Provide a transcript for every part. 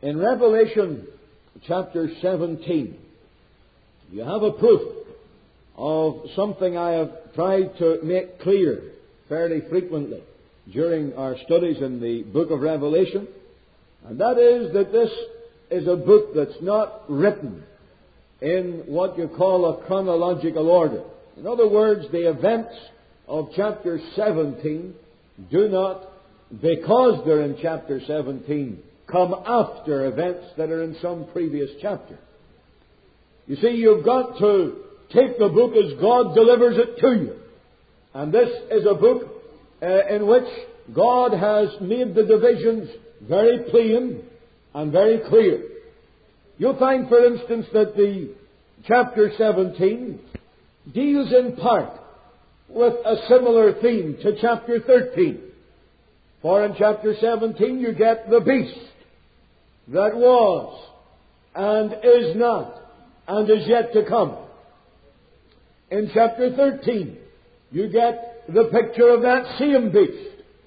In Revelation chapter 17, you have a proof of something I have tried to make clear fairly frequently during our studies in the book of Revelation, and that is that this is a book that's not written in what you call a chronological order. In other words, the events of chapter 17 do not, because they're in chapter 17, come after events that are in some previous chapter. You see, you've got to take the book as God delivers it to you. And this is a book in which God has made the divisions very plain and very clear. You'll find, for instance, that the chapter 17 deals in part with a similar theme to chapter 13. For in chapter 17 you get the beast that was and is not and is yet to come. In chapter 13 you get the picture of that same beast.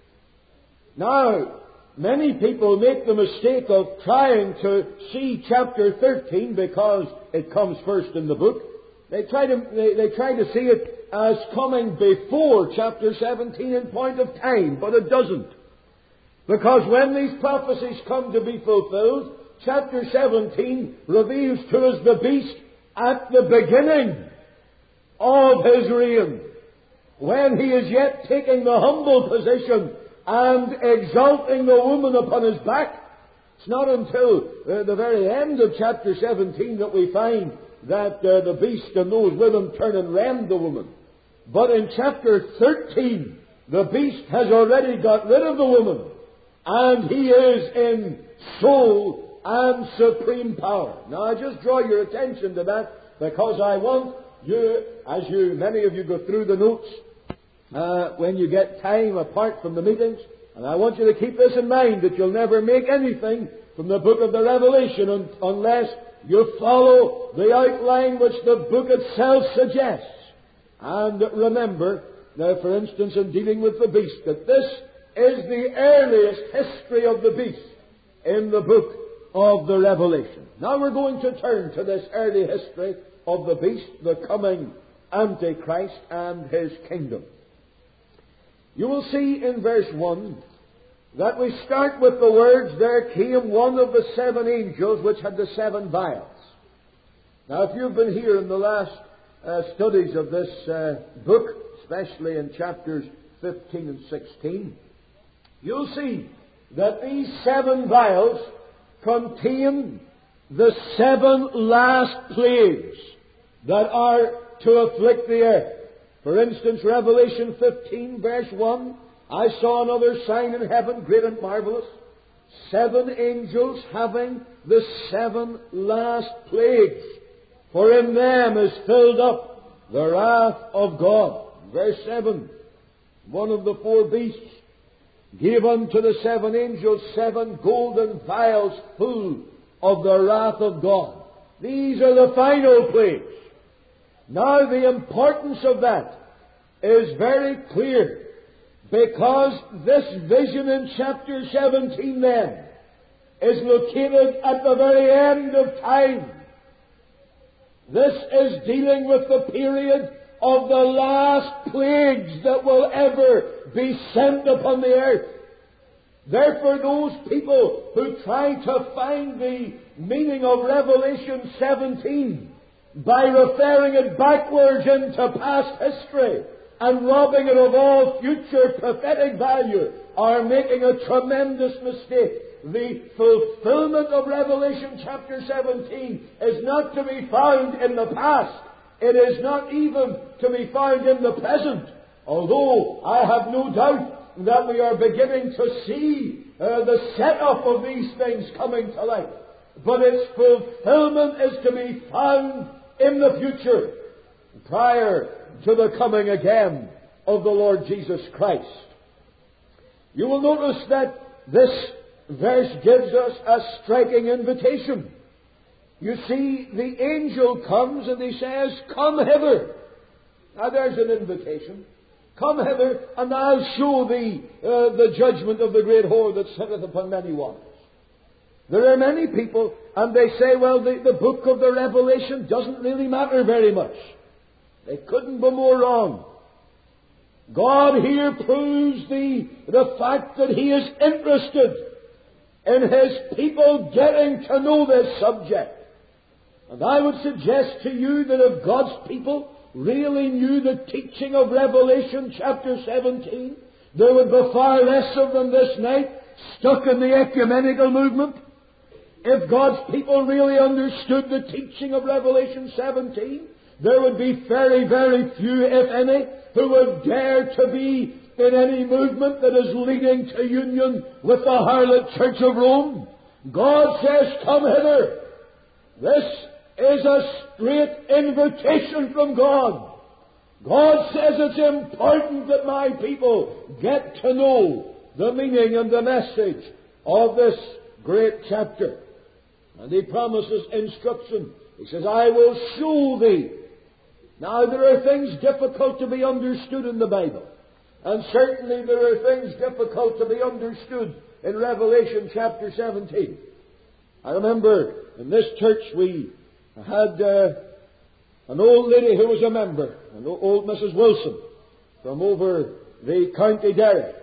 Now, many people make the mistake of trying to see chapter 13 because it comes first in the book. They try to see it as coming before chapter 17 in point of time, but it doesn't. Because when these prophecies come to be fulfilled, chapter 17 reveals to us the beast at the beginning of his reign, when he is yet taking the humble position and exalting the woman upon his back. It's not until the very end of chapter 17 that we find that the beast and those with him turn and rend the woman. But in chapter 13, the beast has already got rid of the woman, and he is in sole and supreme power. Now, I just draw your attention to that because I want you, many of you go through the notes when you get time apart from the meetings, and I want you to keep this in mind, that you'll never make anything from the book of the Revelation unless you follow the outline which the book itself suggests. And remember, now for instance, in dealing with the beast, that this is the earliest history of the beast in the book of the Revelation. Now we're going to turn to this early history of the beast, the coming Antichrist and his kingdom. You will see in verse 1 that we start with the words, "There came one of the seven angels which had the seven vials." Now, if you've been here in the last studies of this book, especially in chapters 15 and 16, you'll see that these seven vials contain the seven last plagues that are to afflict the earth. For instance, Revelation 15, verse 1, "I saw another sign in heaven, great and marvelous, seven angels having the seven last plagues, for in them is filled up the wrath of God." Verse 7, "One of the four beasts gave unto the seven angels seven golden vials full of the wrath of God." These are the final plagues. Now, the importance of that is very clear, because this vision in chapter 17 then is located at the very end of time. This is dealing with the period of the last plagues that will ever be sent upon the earth. Therefore, those people who try to find the meaning of Revelation 17 by referring it backwards into past history and robbing it of all future prophetic value are making a tremendous mistake. The fulfillment of Revelation chapter 17 is not to be found in the past. It is not even to be found in the present. Although I have no doubt that we are beginning to see the setup of these things coming to light. But its fulfillment is to be found in the future, prior to the coming again of the Lord Jesus Christ. You will notice that this verse gives us a striking invitation. You see, the angel comes and he says, "Come hither." Now there's an invitation. "Come hither, and I'll show thee the judgment of the great whore that sitteth upon many waters." There are many people, and they say, well, the book of the Revelation doesn't really matter very much. They couldn't be more wrong. God here proves the fact that He is interested in His people getting to know this subject. And I would suggest to you that if God's people really knew the teaching of Revelation chapter 17, there would be far less of them this night stuck in the ecumenical movement. If God's people really understood the teaching of Revelation 17, there would be very, very few, if any, who would dare to be in any movement that is leading to union with the harlot Church of Rome. God says, come hither. This is a straight invitation from God. God says it's important that my people get to know the meaning and the message of this great chapter. And He promises instruction. He says, I will show thee. Now, there are things difficult to be understood in the Bible. And certainly there are things difficult to be understood in Revelation chapter 17. I remember in this church we had an old lady who was a member, an old Mrs. Wilson, from over the County Derry.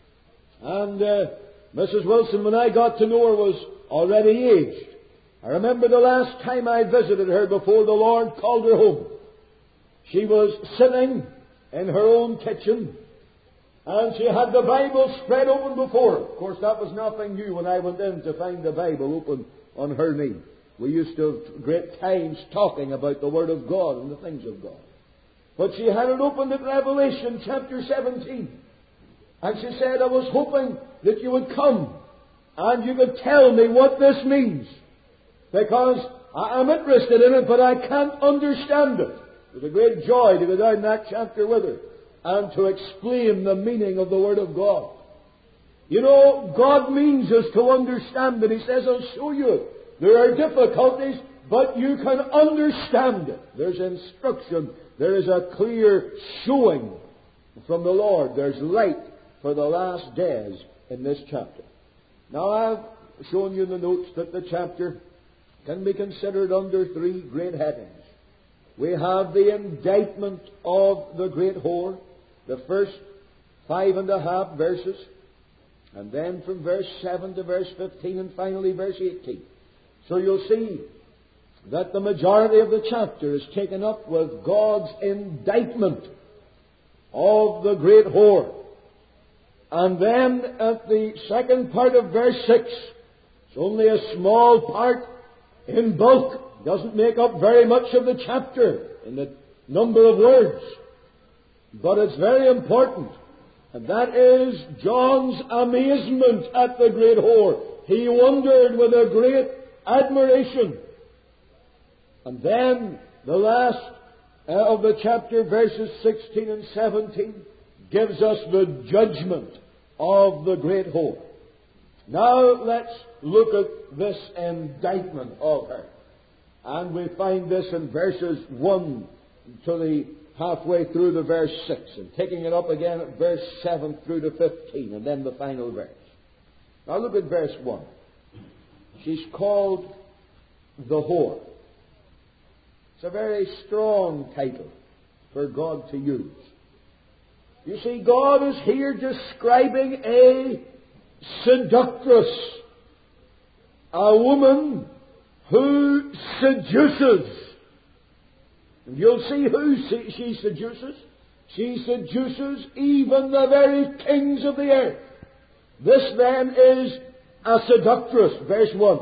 And Mrs. Wilson, when I got to know her, was already aged. I remember the last time I visited her before the Lord called her home. She was sitting in her own kitchen, and she had the Bible spread open before her. Of course, that was nothing new when I went in to find the Bible open on her knee. We used to have great times talking about the Word of God and the things of God. But she had it opened at Revelation chapter 17. And she said, I was hoping that you would come and you could tell me what this means. Because I'm interested in it, but I can't understand it. It was a great joy to go down that chapter with her and to explain the meaning of the Word of God. You know, God means us to understand it. He says, I'll show you it. There are difficulties, but you can understand it. There's instruction. There is a clear showing from the Lord. There's light for the last days in this chapter. Now, I've shown you in the notes that the chapter can be considered under three great headings. We have the indictment of the great whore, the first 5.5 verses, and then from verse 7 to verse 15, and finally verse 18. So you'll see that the majority of the chapter is taken up with God's indictment of the great whore. And then at the second part of verse 6, it's only a small part in bulk, doesn't make up very much of the chapter in the number of words, but it's very important. And that is John's amazement at the great whore. He wondered with a great admiration. And then the last of the chapter, verses 16 and 17, gives us the judgment of the great whore. Now let's look at this indictment of her. And we find this in verses 1 to the halfway through the verse 6, and taking it up again at verse 7 through to 15, and then the final verse. Now look at verse 1. She's called the whore. It's a very strong title for God to use. You see, God is here describing a seductress, a woman who seduces. And you'll see who she seduces. She seduces even the very kings of the earth. This then is a seductress, verse 1.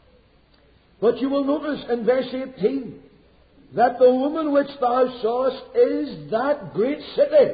But you will notice in verse 18 that the woman which thou sawest is that great city.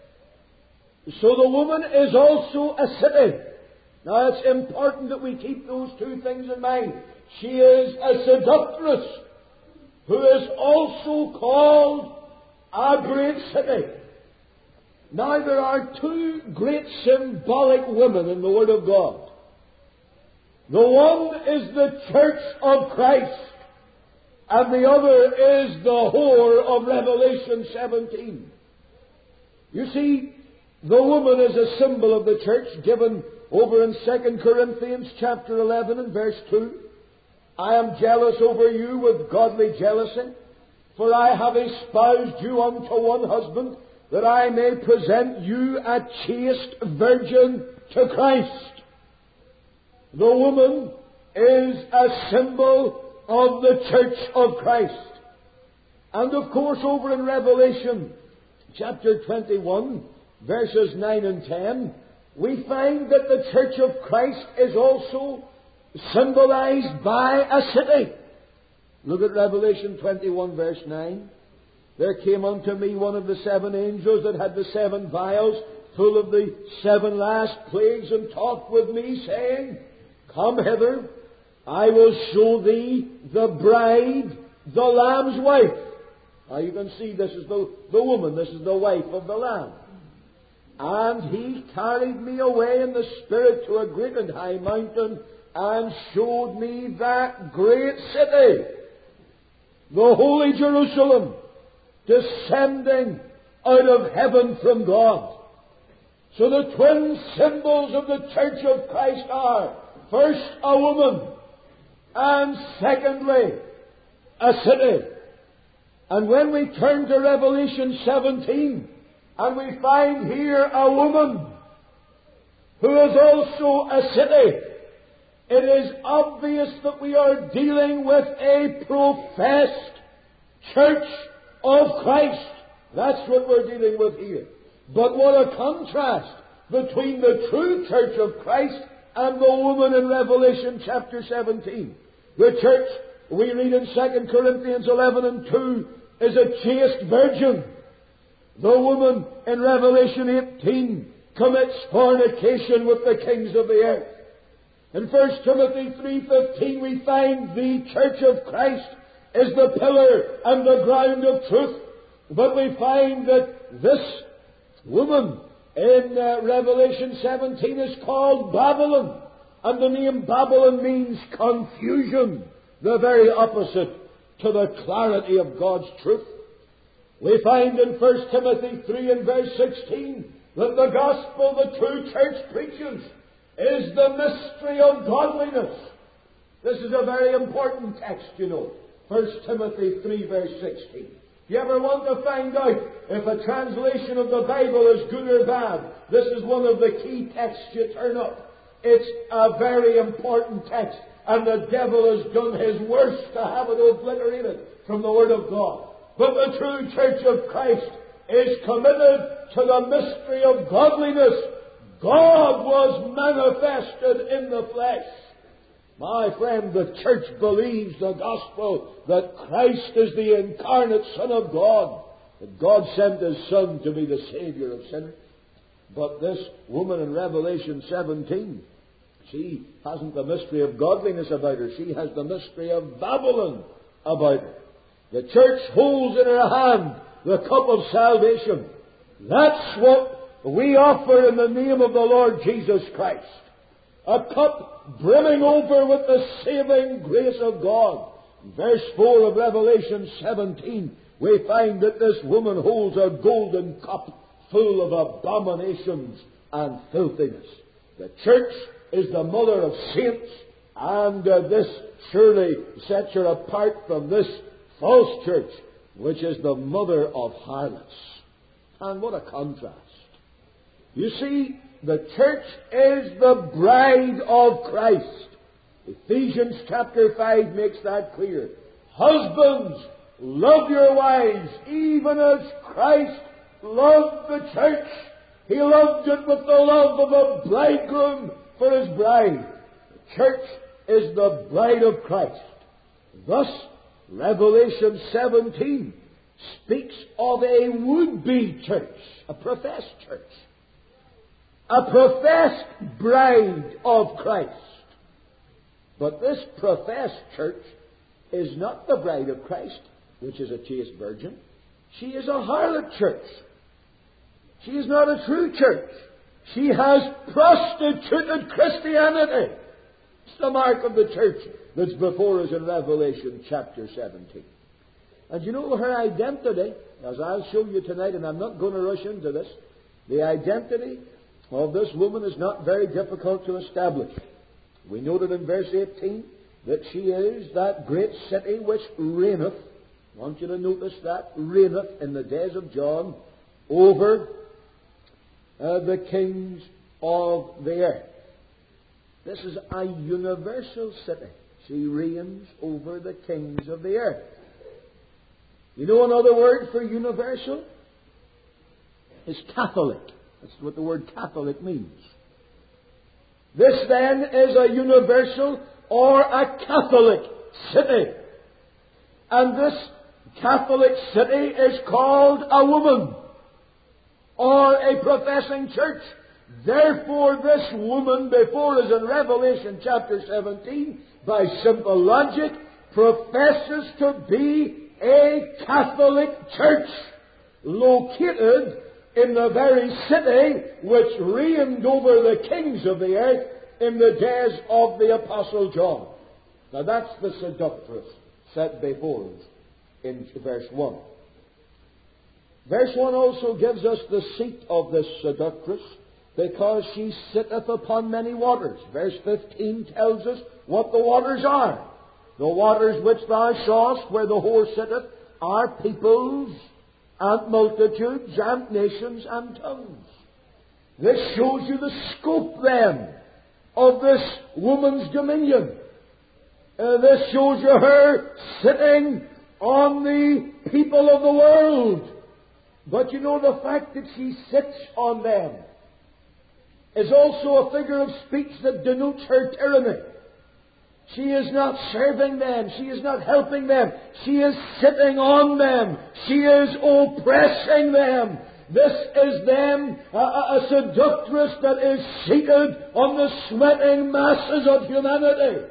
So the woman is also a city. Now it's important that we keep those two things in mind. She is a seductress who is also called a great city. Now there are two great symbolic women in the Word of God. The one is the Church of Christ, and the other is the whore of Revelation 17. You see, the woman is a symbol of the church, given over in 2 Corinthians chapter 11 and verse 2, I am jealous over you with godly jealousy, for I have espoused you unto one husband, that I may present you a chaste virgin to Christ. The woman is a symbol of the church of Christ. And of course, over in Revelation chapter 21, verses 9 and 10, we find that the church of Christ is also symbolized by a city. Look at Revelation 21, verse 9. There came unto me one of the seven angels that had the seven vials full of the seven last plagues, and talked with me, saying, Come hither, I will show thee the bride, the Lamb's wife. Now you can see this is the woman, this is the wife of the Lamb. And he carried me away in the Spirit to a great and high mountain, and showed me that great city, the holy Jerusalem, descending out of heaven from God. So the twin symbols of the church of Christ are, first, a woman, and secondly, a city. And when we turn to Revelation 17, and we find here a woman who is also a city, it is obvious that we are dealing with a professed church of Christ. That's what we're dealing with here. But what a contrast between the true church of Christ and the woman in Revelation chapter 17. The church, we read in 2 Corinthians 11 and 2, is a chaste virgin. The woman in Revelation 18 commits fornication with the kings of the earth. In 1 Timothy 3:15 we find the church of Christ is the pillar and the ground of truth. But we find that this woman in Revelation 17 is called Babylon. And the name Babylon means confusion, the very opposite to the clarity of God's truth. We find in 1 Timothy 3 and verse 16 that the gospel the true church preaches is the mystery of godliness. This is a very important text, you know. 1 Timothy 3 verse 16. You ever want to find out if a translation of the Bible is good or bad? This is one of the key texts you turn up. It's a very important text, and the devil has done his worst to have it obliterated from the Word of God. But the true church of Christ is committed to the mystery of godliness. God was manifested in the flesh. My friend, the church believes the gospel that Christ is the incarnate Son of God, that God sent His Son to be the Savior of sinners. But this woman in Revelation 17, she hasn't the mystery of godliness about her. She has the mystery of Babylon about her. The church holds in her hand the cup of salvation. That's what we offer in the name of the Lord Jesus Christ. A cup brimming over with the saving grace of God. In verse 4 of Revelation 17, we find that this woman holds a golden cup full of abominations and filthiness. The church is the mother of saints, and this surely sets her apart from this false church, which is the mother of harlots. And what a contrast. You see, the church is the bride of Christ. Ephesians chapter 5 makes that clear. Husbands, love your wives, even as Christ loved the church. He loved it with the love of a bridegroom for his bride. The church is the bride of Christ. Thus, Revelation 17 speaks of a would-be church, a professed church, a professed bride of Christ. But this professed church is not the bride of Christ, which is a chaste virgin. She is a harlot church. She is not a true church. She has prostituted Christianity. It's the mark of the church that's before us in Revelation chapter 17. And you know her identity, as I'll show you tonight, and I'm not going to rush into this, the identity of this woman is not very difficult to establish. We noted in verse 18 that she is that great city which reigneth. I want you to notice that. Reigneth in the days of John over the kings of the earth. This is a universal city. She reigns over the kings of the earth. You know another word for universal? It's Catholic. That's what the word Catholic means. This then is a universal or a Catholic city. And this Catholic city is called a woman or a professing church. Therefore, this woman before us in Revelation chapter 17, by simple logic, professes to be a Catholic church located in the very city which reigned over the kings of the earth in the days of the Apostle John. Now that's the seductress set before us in verse 1. Verse 1 also gives us the seat of this seductress, because she sitteth upon many waters. Verse 15 tells us what the waters are. The waters which thou sawest where the whore sitteth are peoples and multitudes and nations and tongues. This shows you the scope then of this woman's dominion. This shows you her sitting on the people of the world. But you know, the fact that she sits on them is also a figure of speech that denotes her tyranny. She is not serving them. She is not helping them. She is sitting on them. She is oppressing them. This is then a seductress that is seated on the sweating masses of humanity,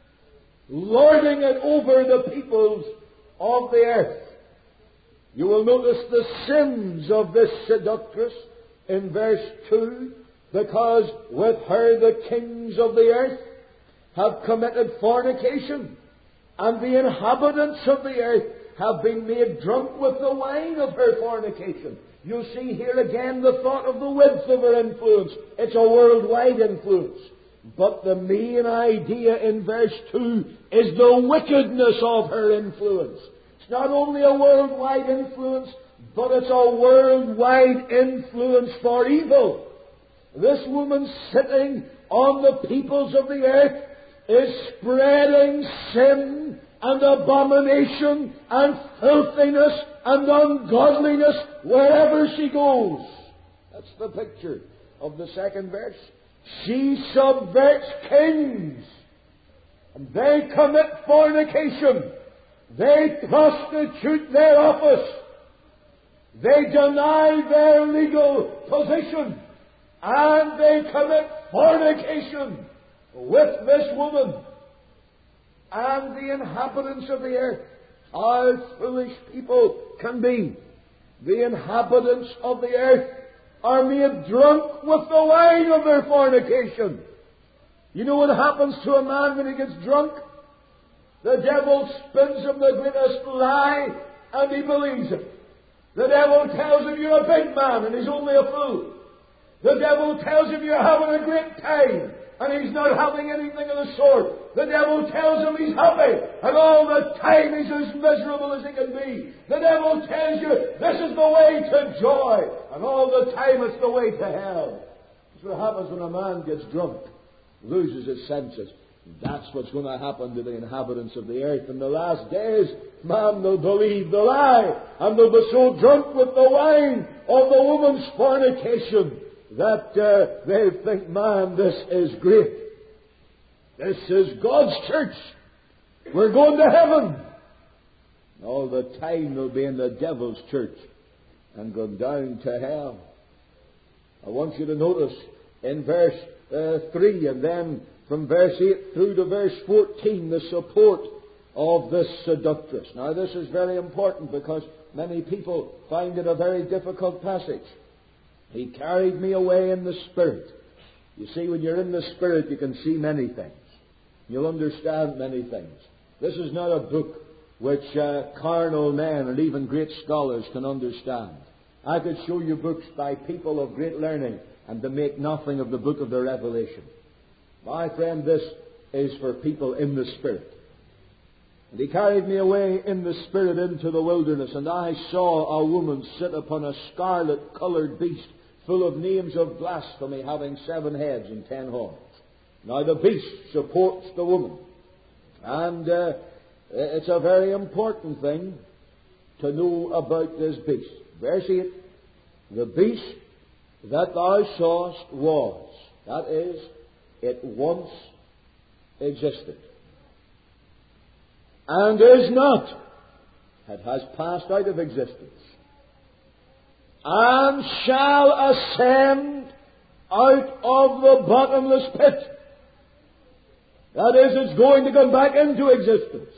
lording it over the peoples of the earth. You will notice the sins of this seductress in verse 2, because with her the kings of the earth have committed fornication, and the inhabitants of the earth have been made drunk with the wine of her fornication. You see here again the thought of the width of her influence. It's a worldwide influence. But the main idea in verse 2 is the wickedness of her influence. It's not only a worldwide influence, but it's a worldwide influence for evil. This woman sitting on the peoples of the earth is spreading sin and abomination and filthiness and ungodliness wherever she goes. That's the picture of the second verse. She subverts kings, and they commit fornication. They prostitute their office. They deny their legal position, and they commit fornication with this woman and the inhabitants of the earth. How foolish people can be. The inhabitants of the earth are made drunk with the wine of their fornication. You know what happens to a man when he gets drunk? The devil spins him the greatest lie, and he believes it. The devil tells him you're a big man, and he's only a fool. The devil tells him you're having a great time, and he's not having anything of the sort. The devil tells him he's happy, and all the time he's as miserable as he can be. The devil tells you this is the way to joy, and all the time it's the way to hell. That's what happens when a man gets drunk, loses his senses. That's what's going to happen to the inhabitants of the earth in the last days. Man will believe the lie, and they'll be so drunk with the wine of the woman's fornication that they think, man, this is great. This is God's church. We're going to heaven. And all the time they'll be in the devil's church and go down to hell. I want you to notice in verse 3 and then from verse 8 through to verse 14 the support of this seductress. Now this is very important because many people find it a very difficult passage. He carried me away in the Spirit. You see, when you're in the Spirit, you can see many things. You'll understand many things. This is not a book which carnal men and even great scholars can understand. I could show you books by people of great learning, and to make nothing of the book of the Revelation. My friend, this is for people in the Spirit. And he carried me away in the Spirit into the wilderness, and I saw a woman sit upon a scarlet-colored beast, full of names of blasphemy, having 7 heads and 10 horns. Now the beast supports the woman. And it's a very important thing to know about this beast. Verse 8, the beast that thou sawest was, that is, it once existed, and is not, it has passed out of existence, and shall ascend out of the bottomless pit. That is, it's going to come back into existence.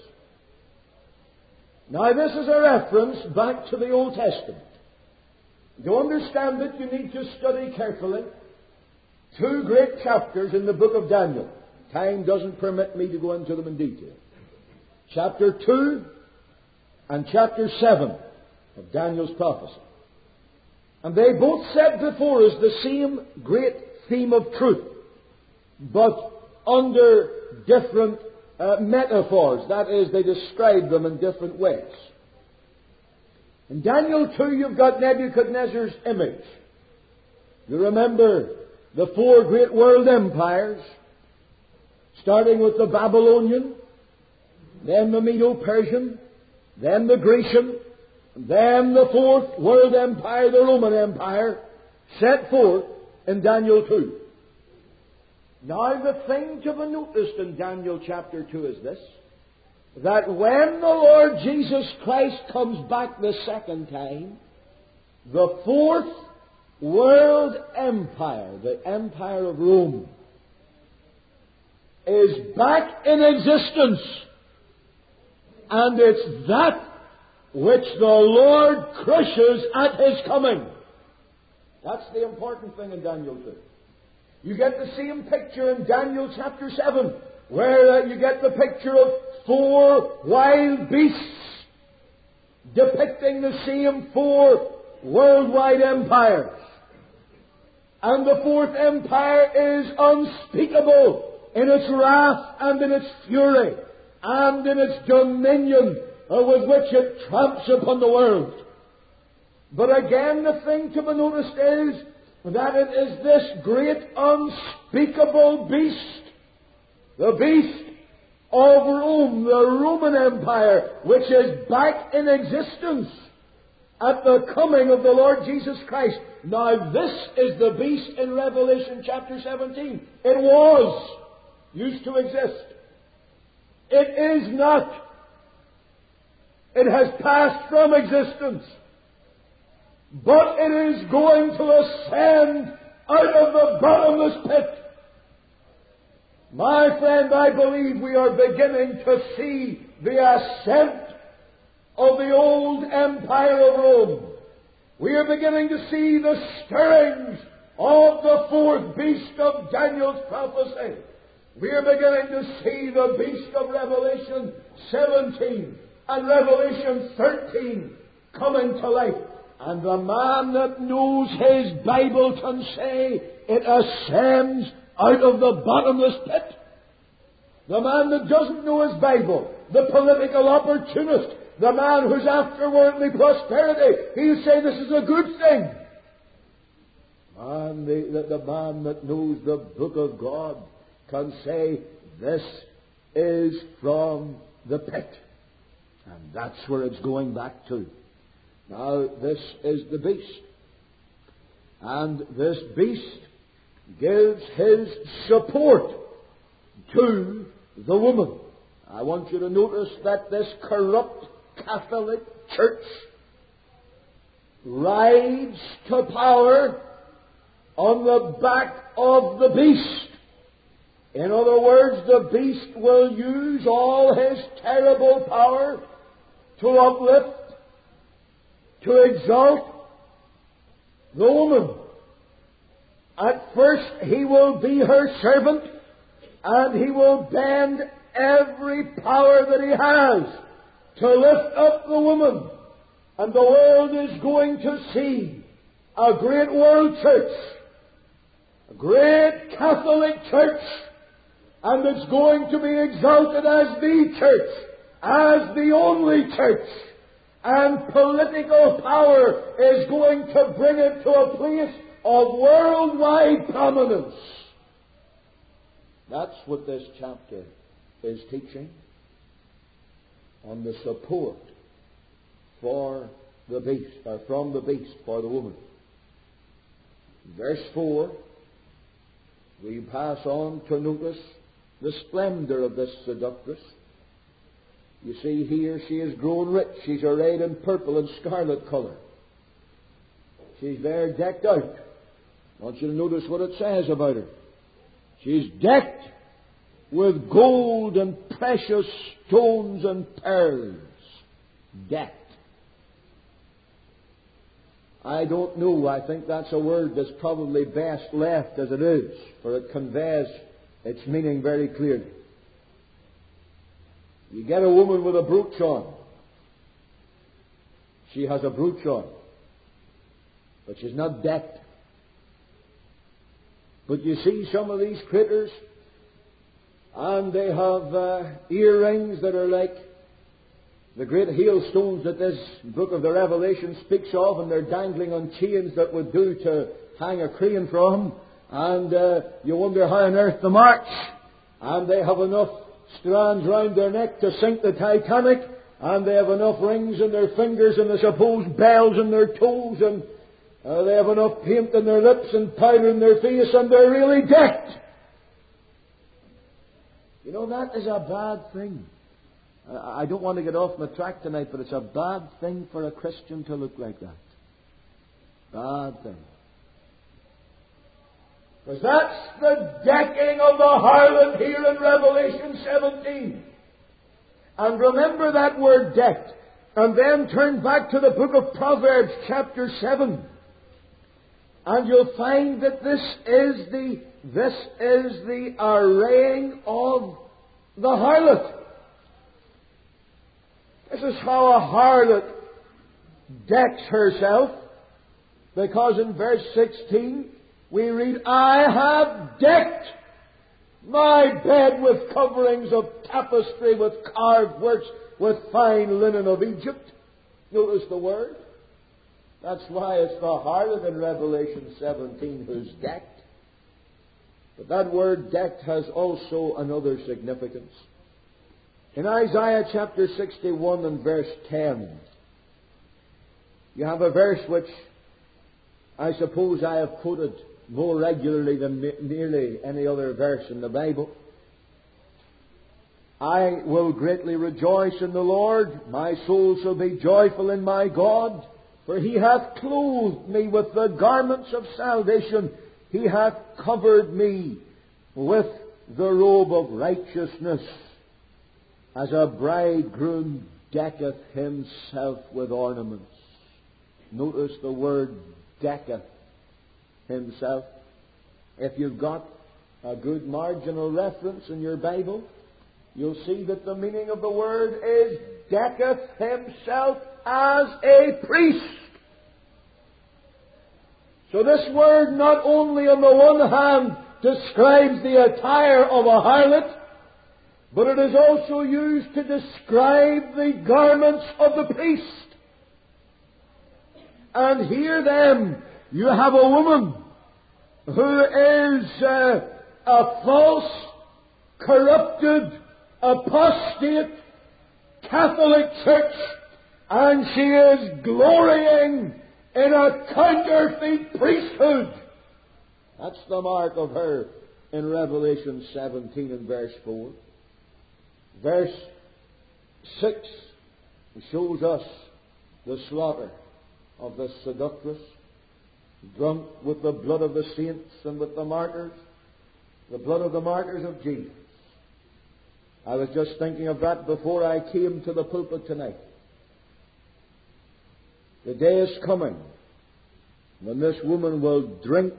Now, this is a reference back to the Old Testament. To understand it, you need to study carefully 2 great chapters in the book of Daniel. Time doesn't permit me to go into them in detail. Chapter 2 and chapter 7 of Daniel's prophecy. And they both set before us the same great theme of truth, but under different metaphors. That is, they describe them in different ways. In Daniel 2, you've got Nebuchadnezzar's image. You remember the 4 great world empires, starting with the Babylonian, then the Medo-Persian, then the Grecian, then the 4th world empire, the Roman Empire, set forth in Daniel 2. Now, the thing to be noticed in Daniel chapter 2 is this, that when the Lord Jesus Christ comes back the second time, the 4th world empire, the Empire of Rome, is back in existence. And it's that which the Lord crushes at His coming. That's the important thing in Daniel 2. You get the same picture in Daniel chapter 7, where you get the picture of 4 wild beasts depicting the same 4 worldwide empires. And the 4th empire is unspeakable in its wrath and in its fury and in its dominion with which it tramps upon the world. But again, the thing to be noticed is that it is this great unspeakable beast, the beast of Rome, the Roman Empire, which is back in existence at the coming of the Lord Jesus Christ. Now, this is the beast in Revelation chapter 17. It used to exist. It is not. It has passed from existence. But it is going to ascend out of the bottomless pit. My friend, I believe we are beginning to see the ascent of the old Empire of Rome. We are beginning to see the stirrings of the 4th beast of Daniel's prophecy. We are beginning to see the beast of Revelation 17 and Revelation 13 coming to life. And the man that knows his Bible can say it ascends out of the bottomless pit. The man that doesn't know his Bible, the political opportunist, the man who's after worldly prosperity, he'll say this is a good thing. And the man that knows the book of God can say this is from the pit. And that's where it's going back to. Now, this is the beast. And this beast gives his support to the woman. I want you to notice that this corrupt Catholic Church rides to power on the back of the beast. In other words, the beast will use all his terrible power to uplift, to exalt the woman. At first, he will be her servant, and he will bend every power that he has to lift up the woman. And the world is going to see a great world church A great Catholic Church, and it's going to be exalted as the church, as the only church, and political power is going to bring it to a place of worldwide prominence. That's what this chapter is teaching on the support for the beast, or from the beast for the woman. Verse 4, we pass on to notice the splendor of this seductress. You see here, she is grown rich. She's arrayed in purple and scarlet color. She's there decked out. I want you to notice what it says about her. She's decked with gold and precious stones and pearls. Decked. I don't know. I think that's a word that's probably best left as it is, for it conveys its meaning very clearly. You get a woman with a brooch on. She has a brooch on, but she's not decked. But you see some of these critters, and they have earrings that are like the great hailstones that this book of the Revelation speaks of, and they're dangling on chains that would do to hang a crane from. And you wonder how on earth to march. And they have enough strands round their neck to sink the Titanic. And they have enough rings in their fingers, and I suppose bells in their toes, and they have enough paint in their lips and powder in their face, and they're really decked. You know, that is a bad thing. I don't want to get off my track tonight, but it's a bad thing for a Christian to look like that. Bad thing. Because that's the decking of the harlot here in Revelation 17. And remember that word decked. And then turn back to the book of Proverbs chapter 7. And you'll find that this is the arraying of the harlot. This is how a harlot decks herself. Because in verse 16 we read, I have decked my bed with coverings of tapestry, with carved works, with fine linen of Egypt. Notice the word. That's why it's the harlot in Revelation 17 who's decked. But that word decked has also another significance. In Isaiah chapter 61 and verse 10, you have a verse which I suppose I have quoted more regularly than nearly any other verse in the Bible. I will greatly rejoice in the Lord. My soul shall be joyful in my God. For He hath clothed me with the garments of salvation. He hath covered me with the robe of righteousness, as a bridegroom decketh himself with ornaments. Notice the word decketh himself. If you've got a good marginal reference in your Bible, you'll see that the meaning of the word is decketh himself as a priest. So this word not only on the one hand describes the attire of a harlot, but it is also used to describe the garments of the priest. And here then, you have a woman who is a false, corrupted, apostate Catholic church, and she is glorying in a counterfeit priesthood. That's the mark of her in Revelation 17 and verse 4. Verse 6 shows us the slaughter of the seductress, drunk with the blood of the saints and with the martyrs, the blood of the martyrs of Jesus. I was just thinking of that before I came to the pulpit tonight. The day is coming when this woman will drink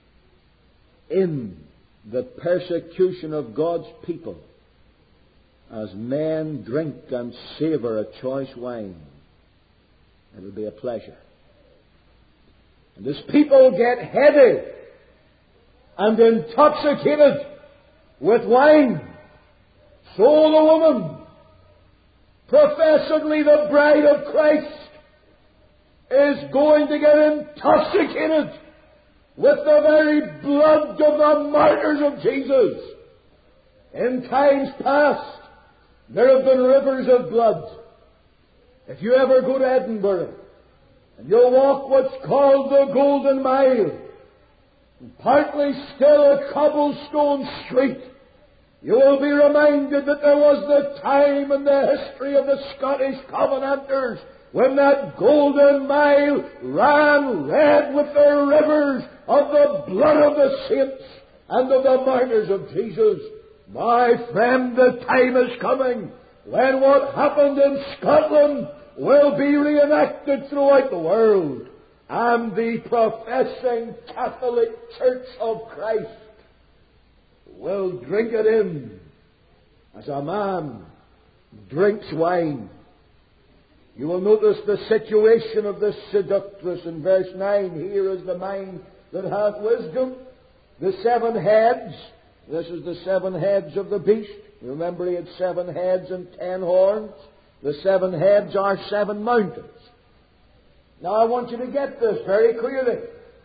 in the persecution of God's people as men drink and savour a choice wine. It'll be a pleasure. And as people get heady and intoxicated with wine. So the woman, professedly the bride of Christ, is going to get intoxicated with the very blood of the martyrs of Jesus. In times past, there have been rivers of blood. If you ever go to Edinburgh, and you'll walk what's called the Golden Mile, partly still a cobblestone street, you will be reminded that there was the time in the history of the Scottish Covenanters when that Golden Mile ran red with the rivers of the blood of the saints and of the martyrs of Jesus. My friend, the time is coming when what happened in Scotland will be reenacted throughout the world, and the professing Catholic Church of Christ will drink it in as a man drinks wine. You will notice the situation of this seductress in verse 9. Here is the mind that hath wisdom. The 7 heads. This is the 7 heads of the beast. Remember, he had 7 heads and 10 horns. The 7 heads are 7 mountains. Now I want you to get this very clearly.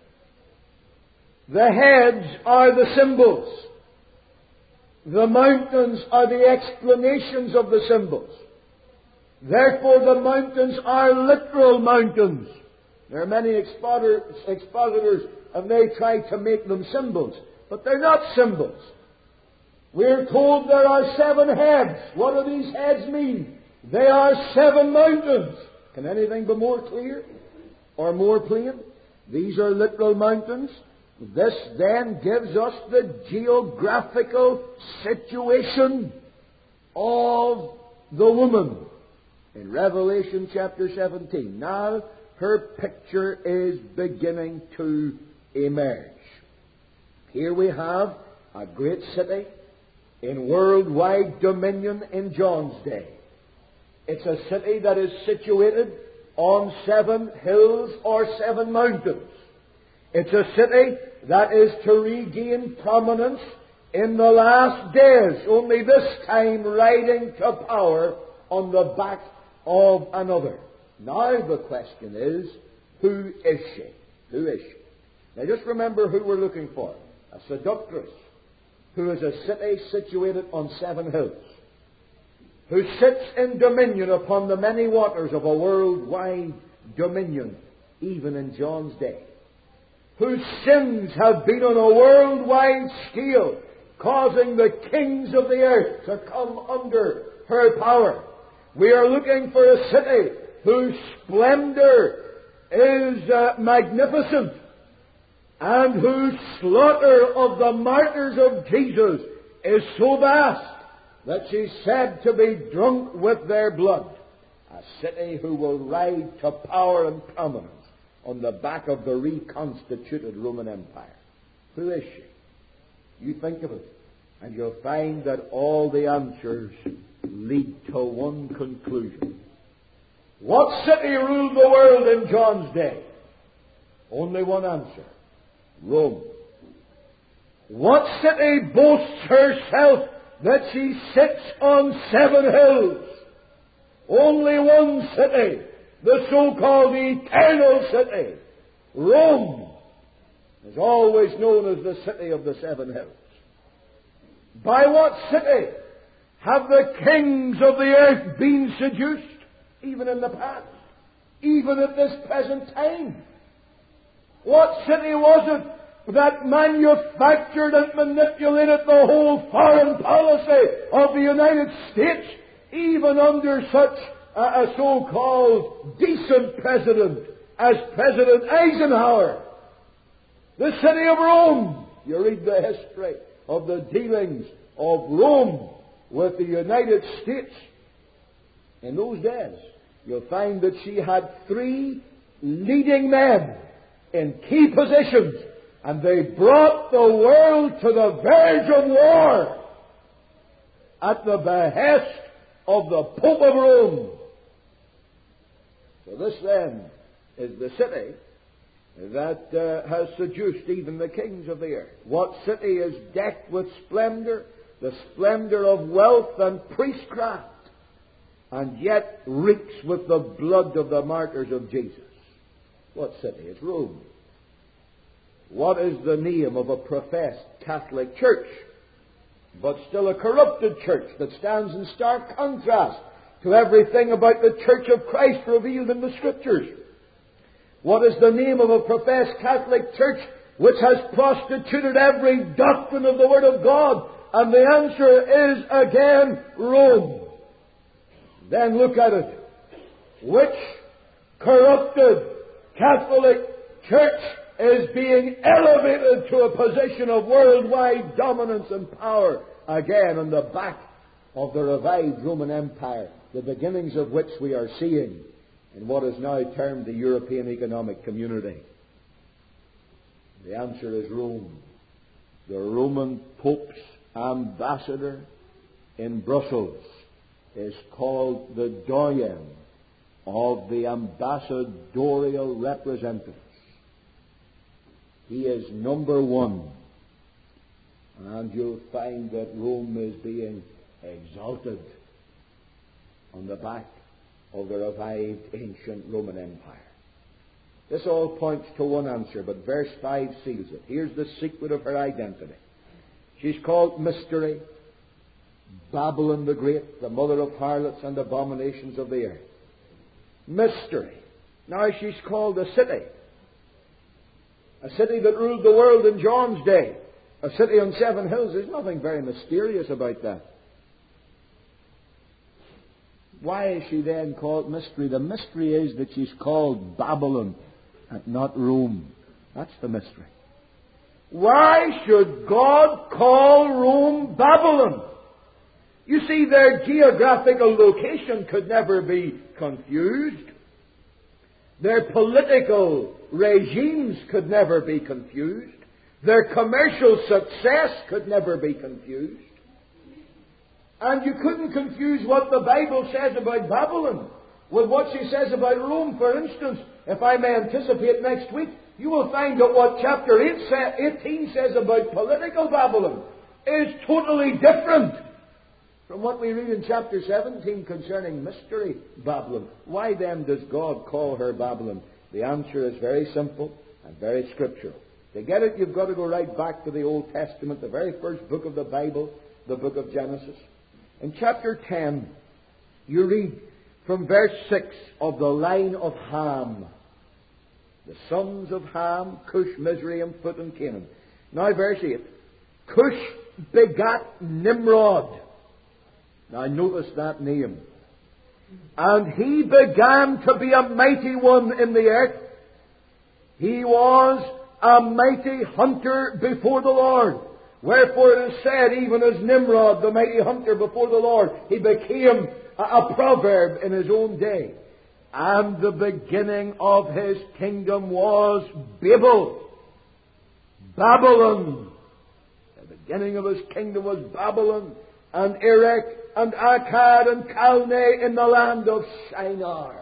The heads are the symbols. The mountains are the explanations of the symbols. Therefore, the mountains are literal mountains. There are many expositors, and they try to make them symbols. But they're not symbols. We're told there are 7 heads. What do these heads mean? They are 7 mountains. Can anything be more clear or more plain? These are literal mountains. This then gives us the geographical situation of the woman in Revelation chapter 17. Now her picture is beginning to emerge. Here we have a great city in worldwide dominion in John's day. It's a city that is situated on 7 hills or 7 mountains. It's a city that is to regain prominence in the last days, only this time riding to power on the back of another. Now the question is, who is she? Who is she? Now just remember who we're looking for. A seductress who is a city situated on 7 hills, who sits in dominion upon the many waters of a worldwide dominion, even in John's day, whose sins have been on a worldwide scale, causing the kings of the earth to come under her power. We are looking for a city whose splendor is magnificent, and whose slaughter of the martyrs of Jesus is so vast that she's said to be drunk with their blood. A city who will ride to power and prominence on the back of the reconstituted Roman Empire. Who is she? You think of it, and you'll find that all the answers lead to one conclusion. What city ruled the world in John's day? Only one answer. Rome. What city boasts herself that she sits on 7 hills? Only one city, the so-called eternal city. Rome is always known as the city of the 7 hills. By what city have the kings of the earth been seduced, even in the past, even at this present time? What city was it that manufactured and manipulated the whole foreign policy of the United States, even under such a so-called decent president as President Eisenhower? The city of Rome. You read the history of the dealings of Rome with the United States. In those days, you'll find that she had 3 leading men in key positions, and they brought the world to the verge of war at the behest of the Pope of Rome. So this then is the city that has seduced even the kings of the earth? What city is decked with splendor, the splendor of wealth and priestcraft, and yet reeks with the blood of the martyrs of Jesus? What city? It's Rome. What is the name of a professed Catholic church, but still a corrupted church that stands in stark contrast to everything about the Church of Christ revealed in the Scriptures? What is the name of a professed Catholic church which has prostituted every doctrine of the Word of God? And the answer is again Rome. Then look at it. Which corrupted Catholic church is being elevated to a position of worldwide dominance and power, again on the back of the revived Roman Empire, the beginnings of which we are seeing in what is now termed the European Economic Community? The answer is Rome. The Roman Pope's ambassador in Brussels is called the doyen of the ambassadorial representatives. He is number one. And you'll find that Rome is being exalted on the back of the revived ancient Roman Empire. This all points to one answer, but verse 5 seals it. Here's the secret of her identity. She's called Mystery, Babylon the Great, the mother of harlots and abominations of the earth. Mystery. Now she's called a city that ruled the world in John's day, a city on 7 hills. There's nothing very mysterious about that. Why is she then called Mystery? The mystery is that she's called Babylon and not Rome. That's the mystery. Why should God call Rome Babylon? You see, their geographical location could never be confused. Their political regimes could never be confused. Their commercial success could never be confused. And you couldn't confuse what the Bible says about Babylon with what she says about Rome. For instance, if I may anticipate next week, you will find that what chapter 18 says about political Babylon is totally different from what we read in chapter 17 concerning mystery Babylon. Why then does God call her Babylon? The answer is very simple and very scriptural. To get it, you've got to go right back to the Old Testament, the very first book of the Bible, the book of Genesis. In chapter 10, you read from verse 6 of the line of Ham. The sons of Ham, Cush, Mizraim, Phut, and Canaan. Now verse 8. Cush begat Nimrod. Now notice that name. And he began to be a mighty one in the earth. He was a mighty hunter before the Lord. Wherefore it is said, even as Nimrod, the mighty hunter before the Lord, he became a proverb in his own day. And the beginning of his kingdom was Babel. Babylon. The beginning of his kingdom was Babylon, and Erech, and Akkad, and Calneh in the land of Shinar.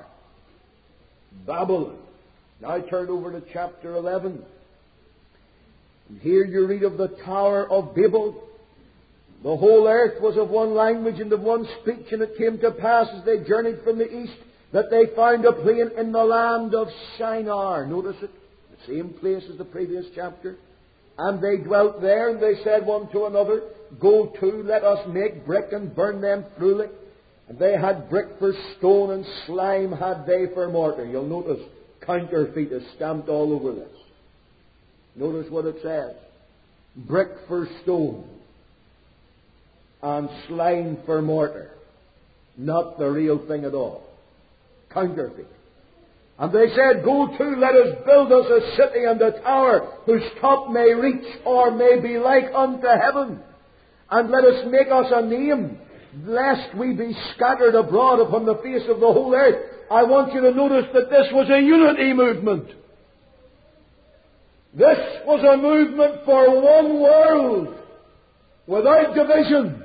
Babylon. Now turn over to chapter 11. And here you read of the Tower of Babel. The whole earth was of one language and of one speech, and it came to pass as they journeyed from the east that they found a plain in the land of Shinar. Notice it, the same place as the previous chapter. And they dwelt there, and they said one to another, Go to, let us make brick and burn them thoroughly. And they had brick for stone, and slime had they for mortar. You'll notice counterfeit is stamped all over this. Notice what it says. Brick for stone and slime for mortar. Not the real thing at all. Counterfeit. And they said, Go to, let us build us a city and a tower whose top may reach or may be like unto heaven. And let us make us a name, lest we be scattered abroad upon the face of the whole earth. I want you to notice that this was a unity movement. This was a movement for one world, without division.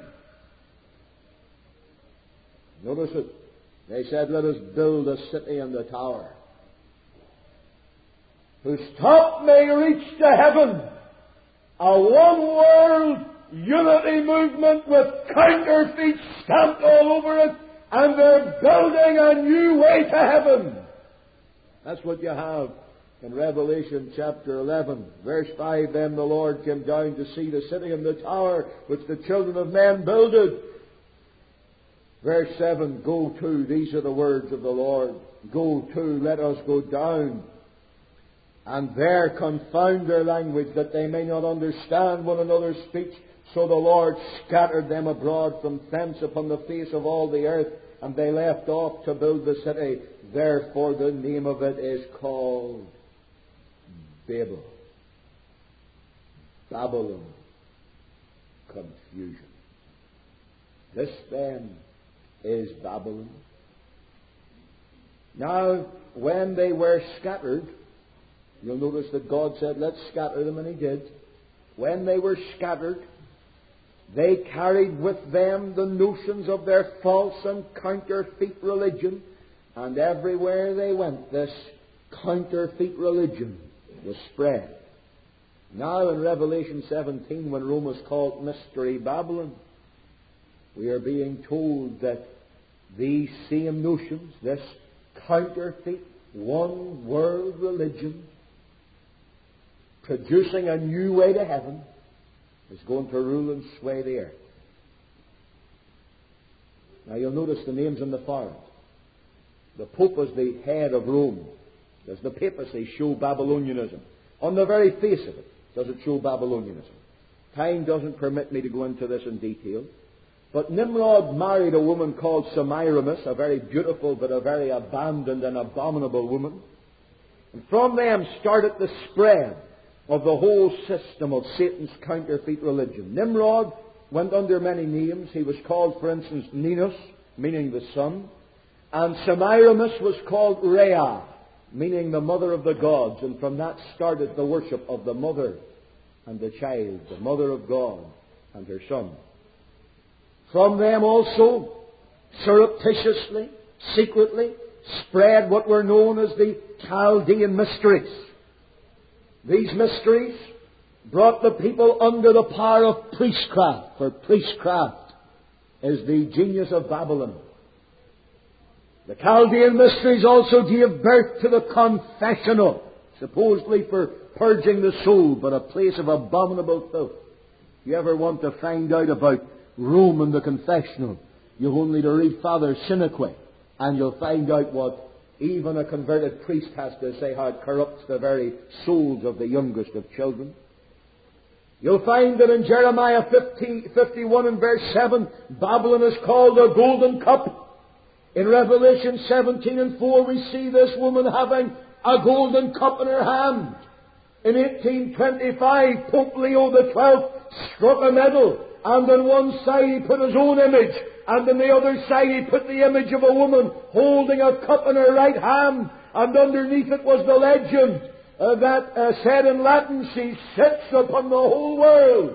Notice it. They said, Let us build a city and a tower. whose top may reach to heaven, a one-world unity movement with counterfeit stamped all over it, and they're building a new way to heaven. That's what you have in Revelation chapter 11. Verse 5, then the Lord came down to see the city and the tower which the children of men builded. Verse 7, go to, these are the words of the Lord, go to, let us go down, and there confound their language, that they may not understand one another's speech. So the Lord scattered them abroad from thence upon the face of all the earth, and they left off to build the city. Therefore the name of it is called Babel. Babylon. Confusion. This then is Babylon. Now, when they were scattered, you'll notice that God said, let's scatter them, and He did. When they were scattered, they carried with them the notions of their false and counterfeit religion, and everywhere they went, this counterfeit religion was spread. Now in Revelation 17, when Rome is called Mystery Babylon, we are being told that these same notions, this counterfeit one-world religion, producing a new way to heaven, is going to rule and sway the earth. Now you'll notice the names on the forehead. The Pope is the head of Rome. Does the papacy show Babylonianism? On the very face of it, does it show Babylonianism? Time doesn't permit me to go into this in detail. But Nimrod married a woman called Semiramis, a very beautiful but a very abandoned and abominable woman. And from them started the spread of the whole system of Satan's counterfeit religion. Nimrod went under many names. He was called, for instance, Ninus, meaning the sun. And Semiramis was called Rhea, meaning the mother of the gods. And from that started the worship of the mother and the child, the mother of God and her son. From them also, surreptitiously, secretly, spread what were known as the Chaldean mysteries. These mysteries brought the people under the power of priestcraft, for priestcraft is the genius of Babylon. The Chaldean mysteries also gave birth to the confessional, supposedly for purging the soul, but a place of abominable filth. If you ever want to find out about Rome and the confessional, you've only to read Father Sinaque, and you'll find out what even a converted priest has to say, how it corrupts the very souls of the youngest of children. You'll find that in Jeremiah 51 and verse 7, Babylon is called a golden cup. In Revelation 17 and 4, we see this woman having a golden cup in her hand. In 1825, Pope Leo XII struck a medal, and on one side he put his own image, and on the other side he put the image of a woman holding a cup in her right hand, and underneath it was the legend that said in Latin, she sits upon the whole world.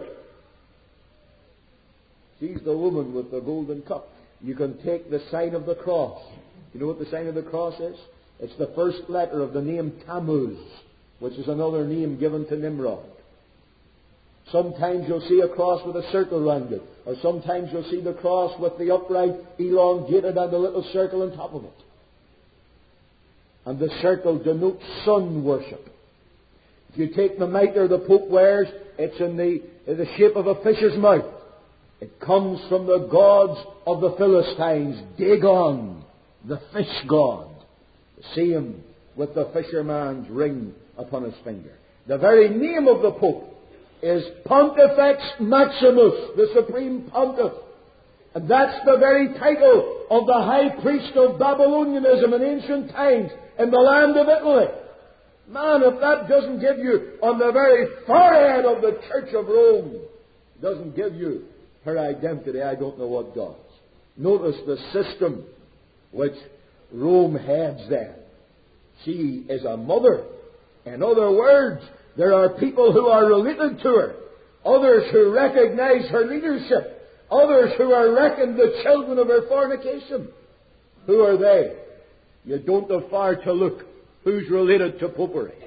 She's the woman with the golden cup. You can take the sign of the cross. You know what the sign of the cross is? It's the first letter of the name Tammuz, which is another name given to Nimrod. Sometimes you'll see a cross with a circle round it, or sometimes you'll see the cross with the upright elongated and a little circle on top of it. And the circle denotes sun worship. If you take the mitre the Pope wears, it's in the shape of a fish's mouth. It comes from the gods of the Philistines, Dagon, the fish god. Same with the fisherman's ring upon his finger. The very name of the Pope is Pontifex Maximus, the Supreme Pontiff. And that's the very title of the High Priest of Babylonianism in ancient times in the land of Italy. Man, if that doesn't give you on the very forehead of the Church of Rome, doesn't give you her identity, I don't know what does. Notice the system which Rome heads then. She is a mother. In other words, there are people who are related to her, others who recognize her leadership, others who are reckoned the children of her fornication. Who are they? You don't have far to look who's related to popery.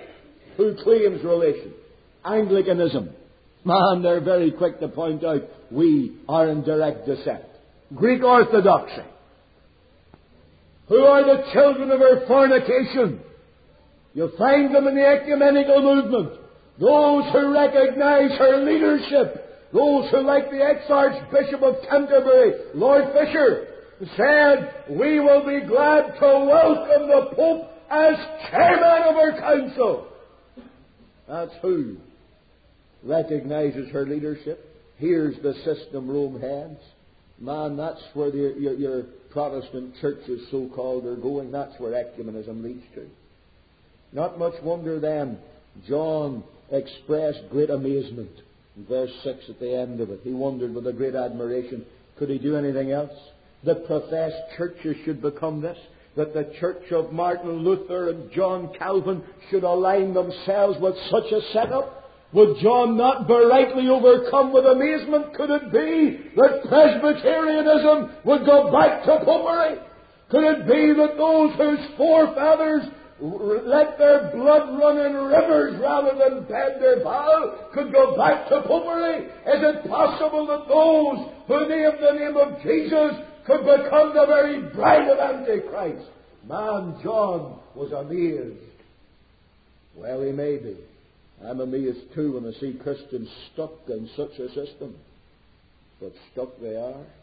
who claims relation. Anglicanism. Man, they're very quick to point out we are in direct descent. Greek Orthodoxy. Who are the children of her fornication? You'll find them in the ecumenical movement. Those who recognize her leadership. Those who, like the ex-Archbishop of Canterbury, Lord Fisher, said, we will be glad to welcome the Pope as chairman of our council. That's who recognizes her leadership. Here's the system Rome heads. Man, that's where your Protestant churches, so-called, are going. That's where ecumenism leads to. Not much wonder then John expressed great amazement. In verse 6 at the end of it, he wondered with a great admiration, could he do anything else? That professed churches should become this? That the church of Martin Luther and John Calvin should align themselves with such a setup? Would John not be rightly overcome with amazement? Could it be that Presbyterianism would go back to popery? Could it be that those whose forefathers let their blood run in rivers rather than bend their bow could go back to popery? Is it possible that those who name the name of Jesus could become the very bride of Antichrist? Man, John was amazed. Well, he may be. I'm amazed too when I see Christians stuck in such a system. But stuck they are.